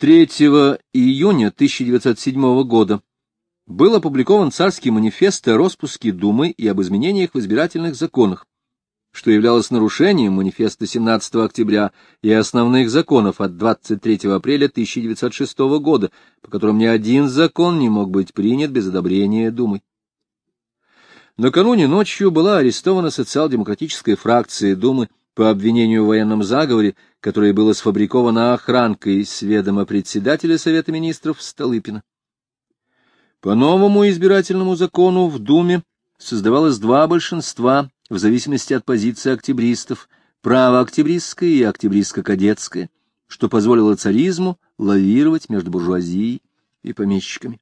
3 июня 1907 года был опубликован царский манифест о распуске Думы и об изменениях в избирательных законах, что являлось нарушением манифеста 17 октября и основных законов от 23 апреля 1906 года, по которым ни один закон не мог быть принят без одобрения Думы. Накануне ночью была арестована социал-демократическая фракция Думы по обвинению в военном заговоре, которое было сфабриковано охранкой с ведома председателя Совета министров Столыпина. По новому избирательному закону в Думе создавалось два большинства в зависимости от позиции октябристов, правооктябристское и октябристско-кадетское, что позволило царизму лавировать между буржуазией и помещиками.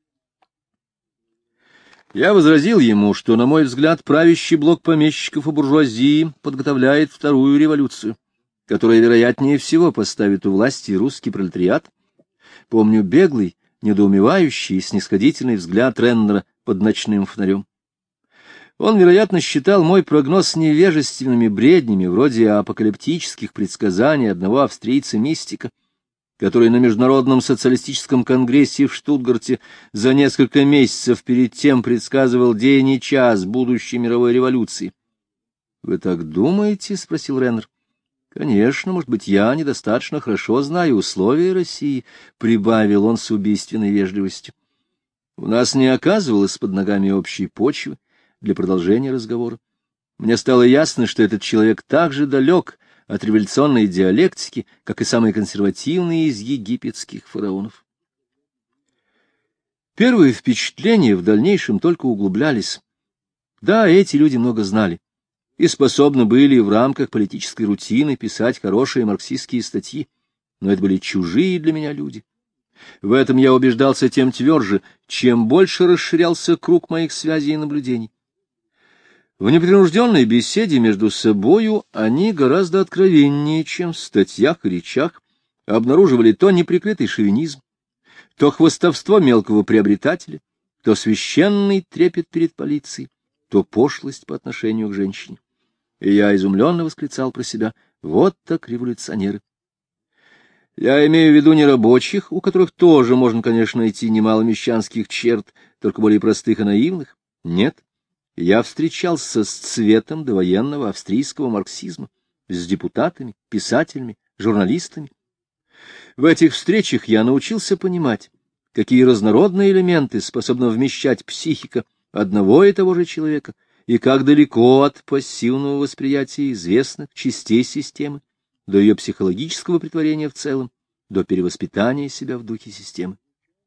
Я возразил ему, что, на мой взгляд, правящий блок помещиков и буржуазии подготовляет вторую революцию, которая, вероятнее всего, поставит у власти русский пролетариат. Помню беглый, недоумевающий и снисходительный взгляд Реннера под ночным фонарем. Он, вероятно, считал мой прогноз невежественными бреднями, вроде апокалиптических предсказаний одного австрийца-мистика, который на Международном социалистическом конгрессе в Штутгарте за несколько месяцев перед тем предсказывал день и час будущей мировой революции. — Вы так думаете? — спросил Реннер. — Конечно, может быть, я недостаточно хорошо знаю условия России, — прибавил он с убийственной вежливостью. У нас не оказывалось под ногами общей почвы для продолжения разговора. Мне стало ясно, что этот человек так же далек от революционной диалектики, как и самый консервативный из египетских фараонов. Первые впечатления в дальнейшем только углублялись. Да, эти люди много знали и способны были в рамках политической рутины писать хорошие марксистские статьи, но это были чужие для меня люди. В этом я убеждался тем тверже, чем больше расширялся круг моих связей и наблюдений. В непринужденной беседе между собою они гораздо откровеннее, чем в статьях и речах, обнаруживали то неприкрытый шовинизм, то хвастовство мелкого приобретателя, то священный трепет перед полицией, то пошлость по отношению к женщине. И я изумленно восклицал про себя: вот так революционеры. Я имею в виду не рабочих, у которых тоже можно, конечно, найти немало мещанских черт, только более простых и наивных. Нет. Я встречался с цветом довоенного австрийского марксизма, с депутатами, писателями, журналистами. В этих встречах я научился понимать, какие разнородные элементы способна вмещать психика одного и того же человека, и как далеко от пассивного восприятия известных частей системы до ее психологического претворения в целом, до перевоспитания себя в духе системы.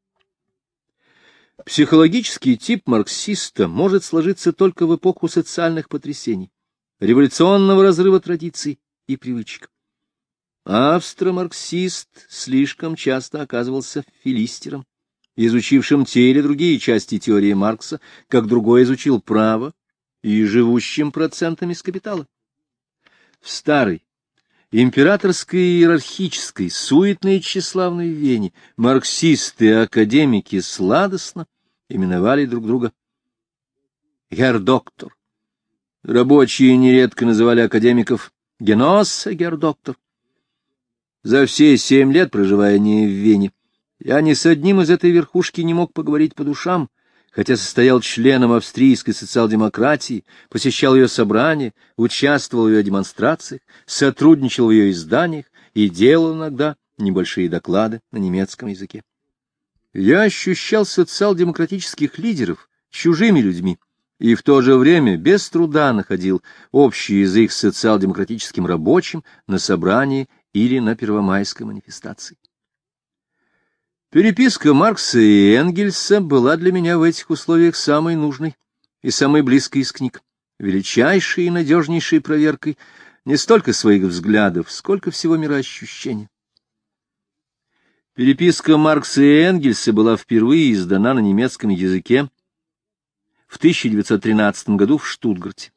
Психологический тип марксиста может сложиться только в эпоху социальных потрясений, революционного разрыва традиций и привычек. Австро-марксист слишком часто оказывался филистером, изучившим те или другие части теории Маркса, как другой изучил право и живущим процентами с капитала. В старой, императорской и иерархической, суетной и тщеславной Вене марксисты и академики сладостно именовали друг друга «герр-доктор». Рабочие нередко называли академиков «геноссе герр-доктор». За все 7 лет проживания в Вене я ни с одним из этой верхушки не мог поговорить по душам, хотя состоял членом австрийской социал-демократии, посещал ее собрания, участвовал в ее демонстрациях, сотрудничал в ее изданиях и делал иногда небольшие доклады на немецком языке. Я ощущал социал-демократических лидеров чужими людьми и в то же время без труда находил общий язык с социал-демократическим рабочим на собрании или на первомайской манифестации. Переписка Маркса и Энгельса была для меня в этих условиях самой нужной и самой близкой из книг, величайшей и надежнейшей проверкой не столько своих взглядов, сколько всего мироощущения. Переписка Маркса и Энгельса была впервые издана на немецком языке в 1913 году в Штутгарте.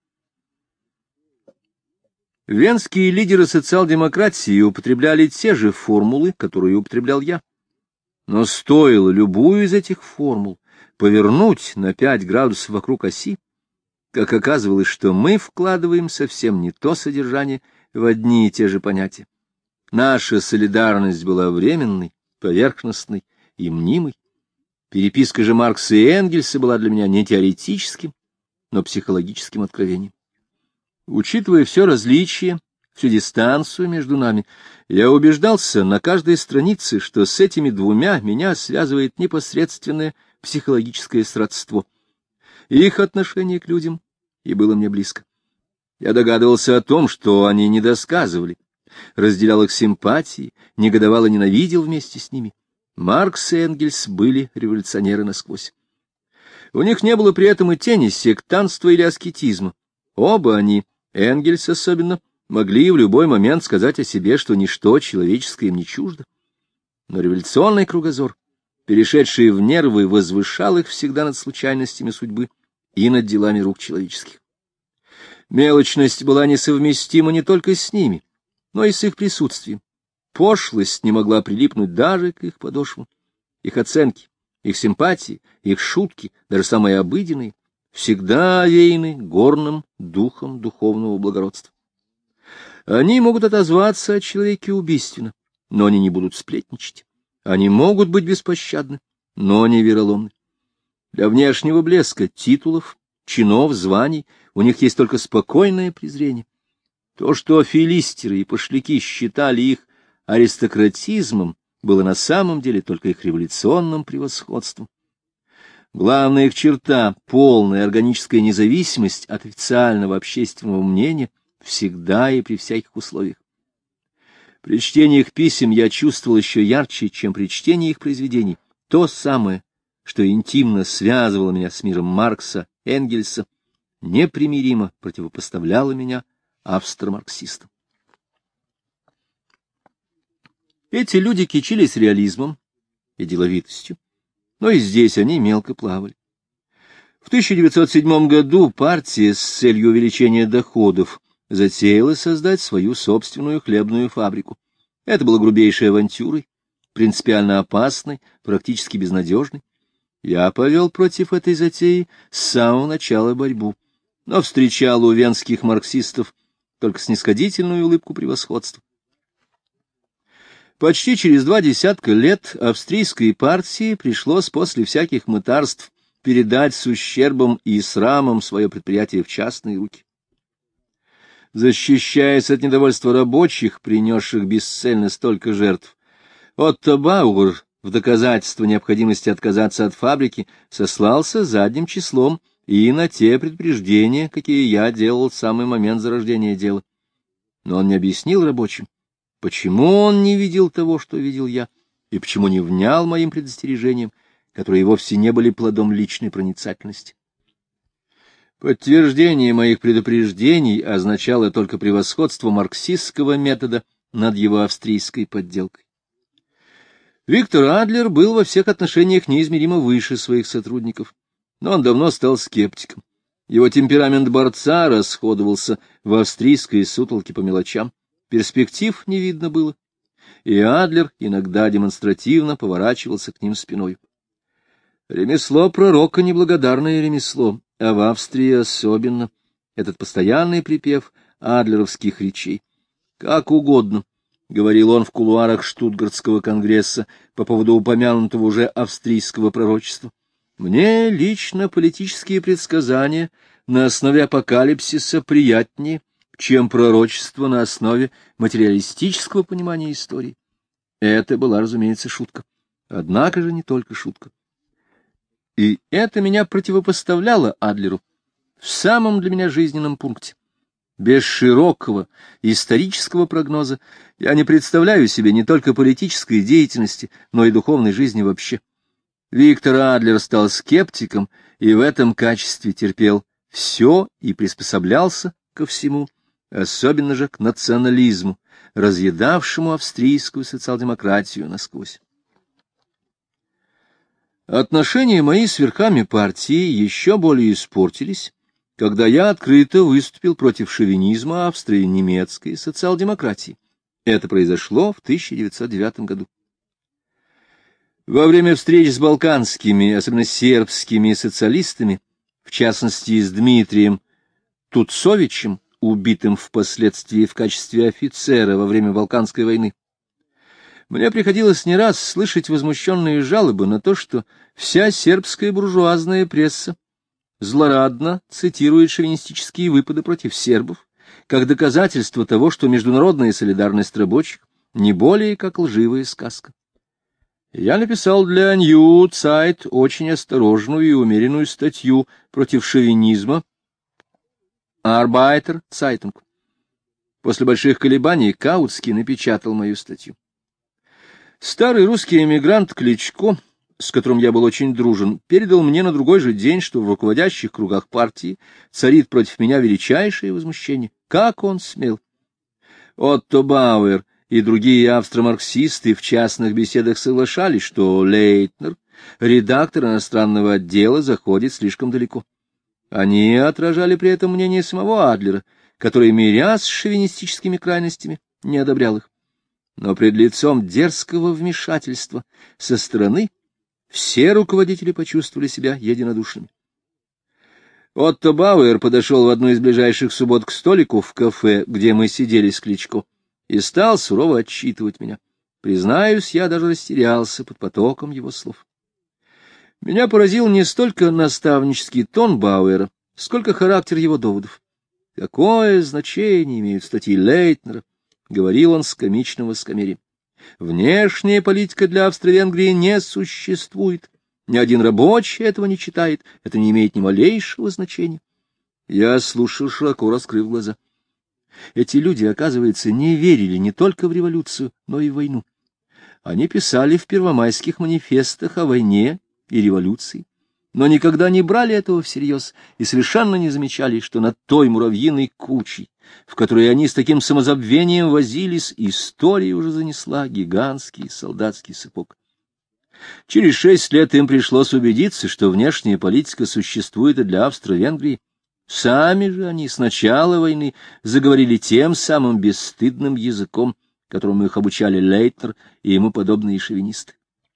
Венские лидеры социал-демократии употребляли те же формулы, которые употреблял я. Но стоило любую из этих формул повернуть на 5 градусов вокруг оси, как оказывалось, что мы вкладываем совсем не то содержание в одни и те же понятия. Наша солидарность была временной, поверхностной и мнимой. Переписка же Маркса и Энгельса была для меня не теоретическим, но психологическим откровением. Учитывая все различие, всю дистанцию между нами, я убеждался на каждой странице, что с этими двумя меня связывает непосредственное психологическое сродство. Их отношение к людям и было мне близко. Я догадывался о том, что они не досказывали, разделял их симпатии, негодовал и ненавидел вместе с ними. Маркс и Энгельс были революционеры насквозь. У них не было при этом и тени сектантства или аскетизма. Оба они, Энгельс особенно, могли в любой момент сказать о себе, что ничто человеческое им не чуждо. Но революционный кругозор, перешедший в нервы, возвышал их всегда над случайностями судьбы и над делами рук человеческих. Мелочность была несовместима не только с ними, но и с их присутствием. Пошлость не могла прилипнуть даже к их подошвам. Их оценки, их симпатии, их шутки, даже самые обыденные, всегда овеяны горным духом духовного благородства. Они могут отозваться о человеке убийственно, но они не будут сплетничать. Они могут быть беспощадны, но не вероломны. Для внешнего блеска, титулов, чинов, званий у них есть только спокойное презрение. То, что филистеры и пошляки считали их аристократизмом, было на самом деле только их революционным превосходством. Главная их черта — полная органическая независимость от официального общественного мнения всегда и при всяких условиях. При чтении их писем я чувствовал еще ярче, чем при чтении их произведений, то самое, что интимно связывало меня с миром Маркса, Энгельса, непримиримо противопоставляло меня австро-марксистам. Эти люди кичились реализмом и деловитостью, но и здесь они мелко плавали. В 1907 году партия с целью увеличения доходов затеяла создать свою собственную хлебную фабрику. Это было грубейшей авантюрой, принципиально опасной, практически безнадежной. Я повел против этой затеи с самого начала борьбу, но встречал у венских марксистов только снисходительную улыбку превосходства. Почти через 20 лет австрийской партии пришлось после всяких мытарств передать с ущербом и срамом свое предприятие в частные руки. Защищаясь от недовольства рабочих, принесших бесцельно столько жертв, Отто Бауэр в доказательство необходимости отказаться от фабрики сослался задним числом и на те предупреждения, какие я делал в самый момент зарождения дела. Но он не объяснил рабочим, почему он не видел того, что видел я, и почему не внял моим предостережениям, которые вовсе не были плодом личной проницательности. Подтверждение моих предупреждений означало только превосходство марксистского метода над его австрийской подделкой. Виктор Адлер был во всех отношениях неизмеримо выше своих сотрудников, но он давно стал скептиком. Его темперамент борца расходовался в австрийской сутолке по мелочам, перспектив не видно было, и Адлер иногда демонстративно поворачивался к ним спиной. Ремесло пророка — неблагодарное ремесло, а в Австрии особенно этот постоянный припев адлеровских речей. Как угодно, — говорил он в кулуарах Штутгартского конгресса по поводу упомянутого уже австрийского пророчества. Мне лично политические предсказания на основе апокалипсиса приятнее, чем пророчество на основе материалистического понимания истории. Это была, разумеется, шутка. Однако же не только шутка. И это меня противопоставляло Адлеру в самом для меня жизненном пункте. Без широкого исторического прогноза я не представляю себе не только политической деятельности, но и духовной жизни вообще. Виктор Адлер стал скептиком и в этом качестве терпел все и приспособлялся ко всему, особенно же к национализму, разъедавшему австрийскую социал-демократию насквозь. Отношения мои с верхами партии еще более испортились, когда я открыто выступил против шовинизма австро-немецкой социал-демократии. Это произошло в 1909 году. Во время встреч с балканскими, особенно сербскими социалистами, в частности с Дмитрием Туцовичем, убитым впоследствии в качестве офицера во время Балканской войны, Мне приходилось не раз слышать возмущенные жалобы на то, что вся сербская буржуазная пресса злорадно цитирует шовинистические выпады против сербов, как доказательство того, что международная солидарность рабочих не более как лживая сказка. Я написал для New Zeit очень осторожную и умеренную статью против шовинизма Arbeiter Zeitung. После больших колебаний Каутский напечатал мою статью. Старый русский эмигрант Кличко, с которым я был очень дружен, передал мне на другой же день, что в руководящих кругах партии царит против меня величайшее возмущение. Как он смел? Отто Бауэр и другие австро-марксисты в частных беседах соглашались, что Лейтнер, редактор иностранного отдела, заходит слишком далеко. Они отражали при этом мнение самого Адлера, который, мирясь с шовинистическими крайностями, не одобрял их. Но пред лицом дерзкого вмешательства со стороны все руководители почувствовали себя единодушными. Отто Бауэр подошел в одну из ближайших суббот к столику в кафе, где мы сидели с Кличко, и стал сурово отчитывать меня. Признаюсь, я даже растерялся под потоком его слов. Меня поразил не столько наставнический тон Бауэра, сколько характер его доводов. Какое значение имеют статьи Лейтнера, — говорил он с комичным высокомерием. Внешняя политика для Австро-Венгрии не существует. Ни один рабочий этого не читает. Это не имеет ни малейшего значения. Я слушал, широко раскрыв глаза. Эти люди, оказывается, не верили не только в революцию, но и в войну. Они писали в первомайских манифестах о войне и революции, но никогда не брали этого всерьез и совершенно не замечали, что над той муравьиной кучей, в которой они с таким самозабвением возились, история уже занесла гигантский солдатский сапог. Через 6 лет им пришлось убедиться, что внешняя политика существует и для Австро-Венгрии. Сами же они с начала войны заговорили тем самым бесстыдным языком, которому их обучали Лейтнер и ему подобные шовинисты.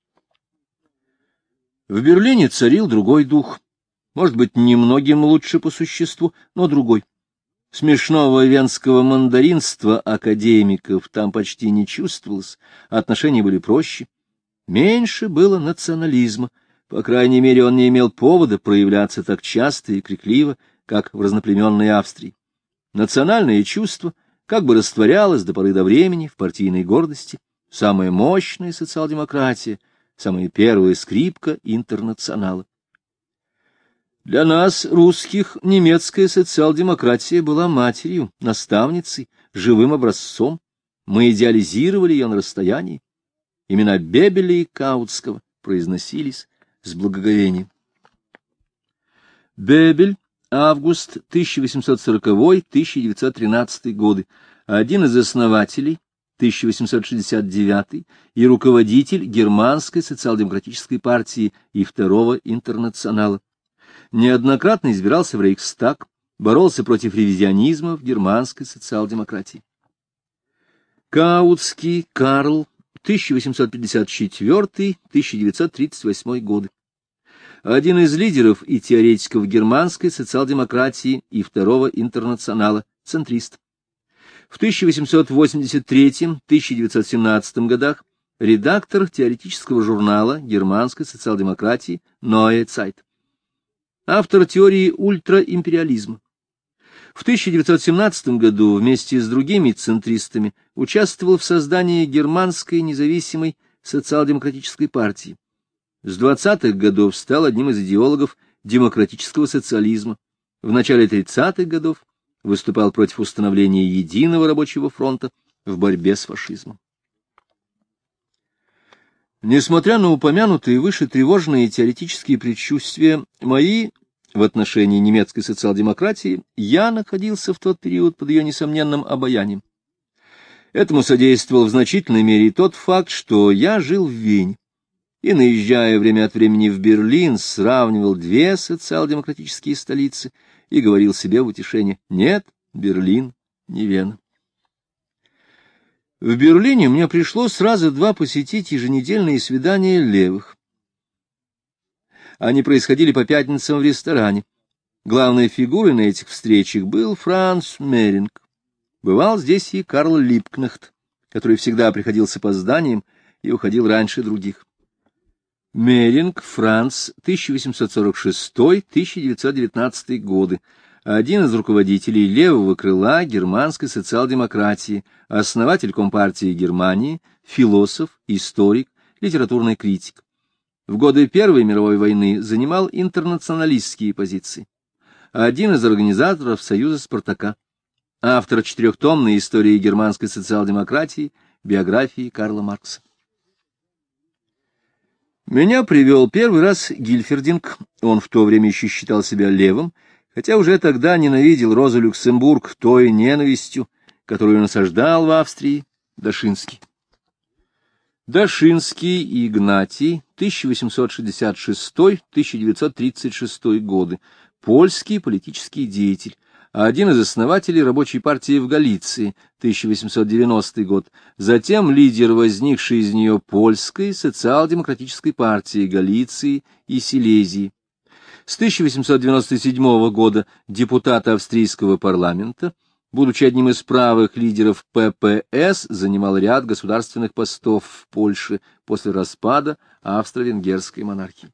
В Берлине царил другой дух, может быть, немногим лучше по существу, но другой. Смешного венского мандаринства академиков там почти не чувствовалось, отношения были проще. Меньше было национализма, по крайней мере, он не имел повода проявляться так часто и крикливо, как в разноплеменной Австрии. Национальное чувство как бы растворялось до поры до времени в партийной гордости, самая мощная социал-демократия, самая первая скрипка интернационала. Для нас, русских, немецкая социал-демократия была матерью, наставницей, живым образцом. Мы идеализировали ее на расстоянии. Имена Бебеля и Каутского произносились с благоговением. Бебель, август 1840-1913 годы, один из основателей 1869 и руководитель Германской социал-демократической партии и Второго интернационала. Неоднократно избирался в Рейхстаг, боролся против ревизионизма в германской социал-демократии. Каутский Карл, 1854-1938 годы. Один из лидеров и теоретиков германской социал-демократии и Второго интернационала, центрист. В 1883-1917 годах редактор теоретического журнала германской социал-демократии Neue Zeit. Автор теории ультраимпериализма. В 1917 году вместе с другими центристами участвовал в создании германской независимой социал-демократической партии. С 20-х годов стал одним из идеологов демократического социализма. В начале 30-х годов выступал против установления единого рабочего фронта в борьбе с фашизмом. Несмотря на упомянутые выше тревожные теоретические предчувствия мои в отношении немецкой социал-демократии, я находился в тот период под ее несомненным обаянием. Этому содействовал в значительной мере и тот факт, что я жил в Вене и, наезжая время от времени в Берлин, сравнивал две социал-демократические столицы и говорил себе в утешение: нет, Берлин не Вена. В Берлине мне пришлось раза два посетить еженедельные свидания левых. Они происходили по пятницам в ресторане. Главной фигурой на этих встречах был Франц Меринг. Бывал здесь и Карл Липкнехт, который всегда приходил с опозданием и уходил раньше других. Меринг Франц, 1846-1919 годы, один из руководителей левого крыла германской социал-демократии, основатель Компартии Германии, философ, историк, литературный критик. В годы Первой мировой войны занимал интернационалистские позиции. Один из организаторов Союза Спартака. Автор 4-томной истории германской социал-демократии, биографии Карла Маркса. Меня привел первый раз Гильфердинг, он в то время еще считал себя левым, хотя уже тогда ненавидел Розу Люксембург той ненавистью, которую насаждал в Австрии Дашинский. Дашинский Игнатий, 1866-1936 годы, польский политический деятель, один из основателей рабочей партии в Галиции, 1890 год, затем лидер возникшей из нее польской социал-демократической партии Галиции и Силезии. С 1897 года депутат австрийского парламента, будучи одним из правых лидеров ППС, занимал ряд государственных постов в Польше после распада австро-венгерской монархии.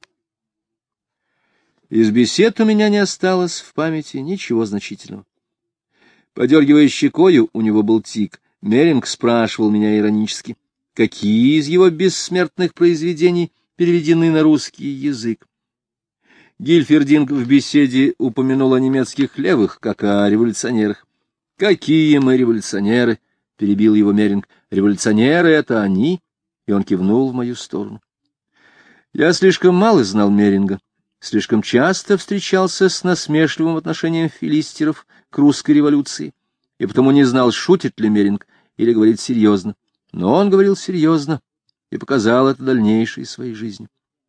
Из бесед у меня не осталось в памяти ничего значительного. Подергивая щекою, у него был тик, Меринг спрашивал меня иронически, какие из его бессмертных произведений переведены на русский язык. Гильфердинг в беседе упомянул о немецких левых, как о революционерах. «Какие мы революционеры!» — перебил его Меринг. «Революционеры — это они!» И он кивнул в мою сторону. Я слишком мало знал Меринга. Слишком часто встречался с насмешливым отношением филистеров к русской революции, и потому не знал, шутит ли Меринг или говорит серьезно. Но он говорил серьезно и показал это дальнейшей своей жизнью.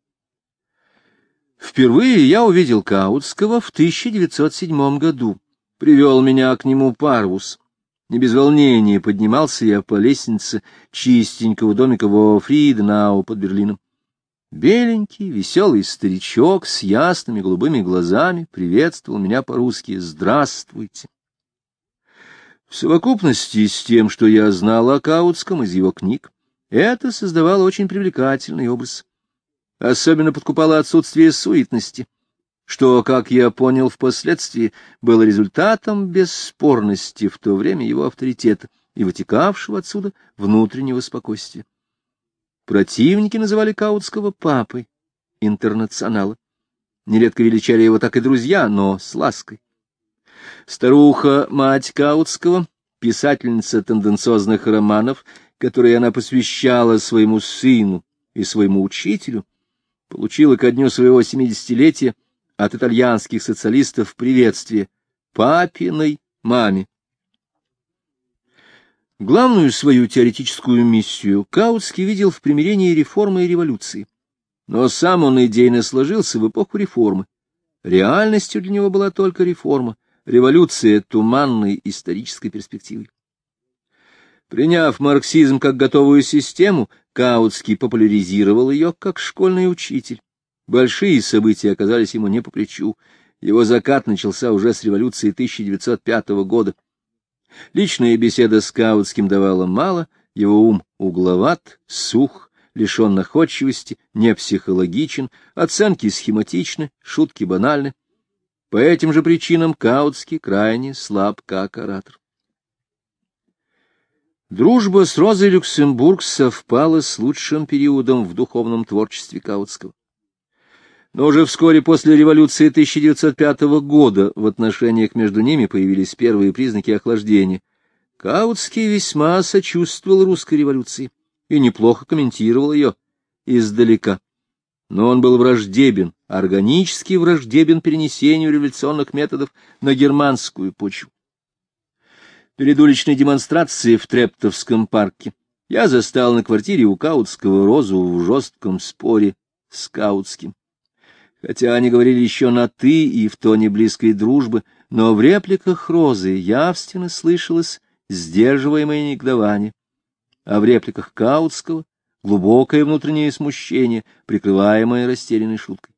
Впервые я увидел Каутского в 1907 году. Привел меня к нему Парвус. Не без волнения поднимался я по лестнице чистенького домика во Фриденау под Берлином. Беленький, веселый старичок с ясными голубыми глазами приветствовал меня по-русски: «Здравствуйте». В совокупности с тем, что я знал о Каутском из его книг, это создавало очень привлекательный образ. Особенно подкупало отсутствие суетности, что, как я понял впоследствии, было результатом бесспорности в то время его авторитета и вытекавшего отсюда внутреннего спокойствия. Противники называли Каутского папой интернационала. Нередко величали его так и друзья, но с лаской. Старуха, мать Каутского, писательница тенденциозных романов, которые она посвящала своему сыну и своему учителю, получила ко дню своего 70-летия от итальянских социалистов приветствие папиной маме. Главную свою теоретическую миссию Каутский видел в примирении реформы и революции. Но сам он идейно сложился в эпоху реформы. Реальностью для него была только реформа, революция туманной исторической перспективы. Приняв марксизм как готовую систему, Каутский популяризировал ее как школьный учитель. Большие события оказались ему не по плечу. Его закат начался уже с революции 1905 года. Личная беседа с Каутским давала мало, его ум угловат, сух, лишен находчивости, не психологичен, оценки схематичны, шутки банальны. По этим же причинам Каутский крайне слаб как оратор. Дружба с Розой Люксембург совпала с лучшим периодом в духовном творчестве Каутского. Но уже вскоре после революции 1905 года в отношениях между ними появились первые признаки охлаждения. Каутский весьма сочувствовал русской революции и неплохо комментировал ее издалека. Но он был враждебен, органически враждебен перенесению революционных методов на германскую почву. Перед уличной демонстрацией в Трептовском парке я застал на квартире у Каутского Розу в жестком споре с Каутским. Хотя они говорили еще на «ты» и в тоне близкой дружбы, но в репликах Розы явственно слышалось сдерживаемое негодование, а в репликах Каутского глубокое внутреннее смущение, прикрываемое растерянной шуткой.